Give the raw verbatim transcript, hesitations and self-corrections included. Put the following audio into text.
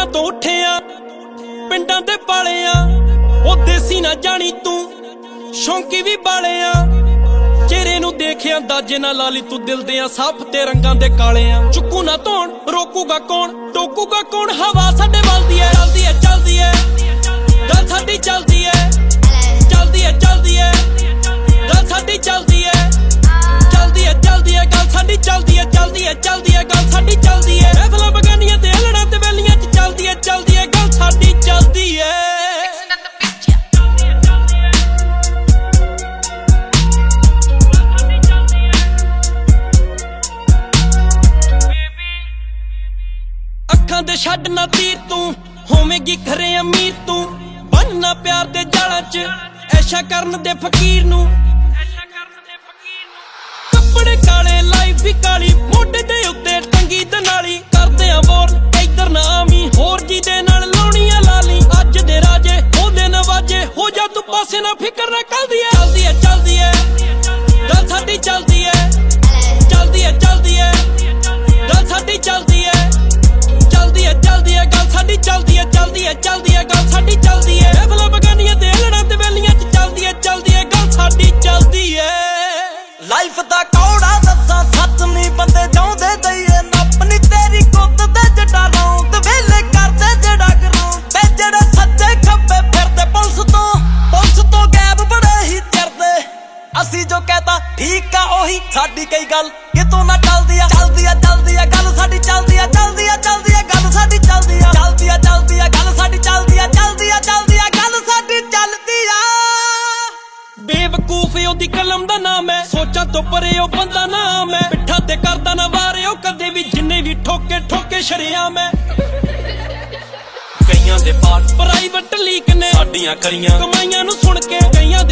ਤੋਂ ਉੱਠੇ ਆ ਪਿੰਡਾਂ ਦੇ ਪਾਲੇ ਆ ਉਹ ਦੇਸੀ ਨਾ ਜਾਣੀ ਤੂੰ ਸ਼ੌਂਕੀ ਵੀ ਬਾਲੇ ਆ ਚਿਹਰੇ ਨੂੰ ਦੇਖਿਆ ਅੰਦਾਜ਼ੇ ਨਾਲ ਲਾ ਲਈ ਤੂੰ ਦਿਲ ਦੇ ਆ ਸਾਫ ਤੇ ਰੰਗਾਂ ਦੇ ਕਾਲੇ ਆ ਚੁੱਕੂ ਨਾ ਧੋਣ ਰੋਕੂਗਾ ਕੌਣ ਟੋਕੂਗਾ ਕੌਣ ਹਵਾ ਸਾਡੇ ਵੱਲਦੀ ਐ ਚੱਲਦੀ ਐ ਚੱਲਦੀ ਐ ਗੱਲ ਸਾਡੀ ਚੱਲਦੀ ਐ ਚੱਲਦੀ ਐ ਚੱਲਦੀ ਐ ਗੱਲ ਸਾਡੀ ਚੱਲਦੀ ਐ ਚੱਲਦੀ ਐ ਚੱਲਦੀ ਐ ਗੱਲ ਸਾਡੀ ਚੱਲਦੀ ਐ ਚੱਲਦੀ ਐ ਚੱਲਦੀ ਐ ਗੱਲ ਸਾਡੀ ਚੱਲਦੀ ਐ ਮਹਿਫਲਾਂ ਬਗਾਨੀਆਂ ਤੇ ਹਲੜਾਂ ਤੇ ਵੈਲੀਆਂ ਚ ਚੱਲਦੀ ਐ ਚੱਲਦੀ ਐ ਗੱਲ ਸਾਡੀ ਚੱਲਦੀ ਐ ਅੱਖਾਂ ਦੇ ਛੱਡ ਨਾ ਤੀਰ ਤੂੰ ਹੋਵੇਂਗੀ ਖਰੇ ਅਮੀਰ ਤੂੰ ਬੰਨਣਾ ਪਿਆਰ ਦੇ ਜਾਲਾਂ ਚ ਐਸ਼ਾ ਕਰਨ ਦੇ ਫਕੀਰ ਨੂੰ ਕੱਪੜੇ ਕਾਲੇ ਲਾਈਫ ਵੀ ਕਾਲੀ ਮੋਢੇ ਦੇ ਉੱਤੇ ਟੰਗੀ ਦਨਾਲੀ ਕਰਦੇ ਆ ਬੋਰ ਇੱਧਰ ਨਾ ਆਵੀਂ ਹੋਰ ਜੀ ਦੇ ਨਾਲ ਲਾਉਣੀ ਆ ਲਾਲੀ ਅੱਜ ਦੇ ਰਾਜੇ ਉਹਦੇ ਨਵਾਜੇ ਹੋ ਜਾ ਤੂੰ ਪਾਸੇ ਨਾ ਫਿਕਰ ਨਾ ਕਰਦੀ ਐ ਚੱਲਦੀ ਐ ਚੱਲਦੀ ਐ ਗੱਲ ਸਾਡੀ ਚੱਲਦੀ ਐ ਚੱਲਦੀ ਐ ਚੱਲਦੀ ਐ ਗੱਲ ਸਾਡੀ ਚੱਲਦੀ ਐ ਚੱਲਦੀ ਐ ਚੱਲਦੀ ਐ ਗੱਲ ਸਾਡੀ ਚੱਲਦੀ ਐ ਚੱਲਦੀ ਐ ਚੱਲਦੀ ਐ ਗੱਲ ਸਾਡੀ ਚੱਲਦੀ ਐ ਮਹਿਫਲਾਂ ਬਗਾਨੀਆਂ ਤੇ ਹਲੜਾਂ ਤੇ ਵੈਲੀਆਂ ਚ ਚੱਲਦੀ ਐ ਚੱਲਦੀ ਐ ਗੱਲ ਸਾਡੀ ਚੱਲਦੀ ਐ ਲਾਈਫ ਦਾ ਕੌੜਾ ਦੱਸਾਂ ਸੱਚ ਨਹੀਂ ਬੰਦੇ ਚਾਹੁੰਦੇ ਦਈਏ ਨੱਪ ਨੀ ਤੇਰੀ ਕੁੱਤ ਤੇ ਜੱਟਾ ਰੌਂਦ ਵੇਲੇ ਕਰਦੇ ਜਿਹੜਾ ਗਰਾਉਂਡ ਤੇ ਜਿਹੜੇ ਸੱਜੇ ਖੱਬੇ ਫਿਰਦੇ ਪੁਲਿਸ ਤੋਂ ਪੁਲਿਸ ਤੋਂ ਗਾਇਬ ਬੜੇ ਹੀ ਚਿਰਦੇ ਅਸੀਂ ਜੋ ਕਹਤਾ ਠੀਕ ਆ ਉਹੀ ਸਾਡੀ ਕਈ ਗੱਲ ਕਿਤੋਂ ਨਾ ਚੱਲਦੀ ਆ ਚੱਲਦੀ ਆ ਚੱਲਦੀ ਆ ਗੱਲ ਸਾਡੀ ਚੱਲਦੀ ਆ ਚੱਲਦੀ ਆ ਚੱਲਦੀ ਆ ਗੱਲ ਸਾਡੀ ਚੱਲਦੀ ਆ ਚੱਲਦੀ ਆ ਚੱਲਦੀ ਆ ਗੱਲ ਸਾਡੀ ਚੱਲਦੀ ਆ ਚੱਲਦੀ ਆ ਚੱਲਦੀ ਆ ਗੱਲ ਸਾਡੀ ਚੱਲਦੀ ਆ ਬੇਵਕੂਫ ਉਹਦੀ ਕਲਮ ਦਾ ਨਾਮ ਐ ਸੋਚਾਂ ਤੋਂ ਪਰੇ ਉਹ ਬੰਦਾ ਨਾਮ ਐ ਪਿੱਠਾਂ ਤੇ ਕਰਦਾ ਨਾ ਵਾਰੇ ਉਹ ਕਦੇ ਵੀ ਜਿੰਨੇ ਵੀ ਠੋਕੇ ਠੋਕੇ ਸ਼ਰਿਆਮ ਐ ਕਈਆਂ ਦੇ ਪਾਠ ਪ੍ਰਾਈਵੇਟ ਲੀਕ ਨੇ ਸਾਡੀਆਂ ਕਰੀਆਂ ਕਮਾਈਆਂ ਨੂੰ ਸੁਣ ਕੇ ਕਈਆਂ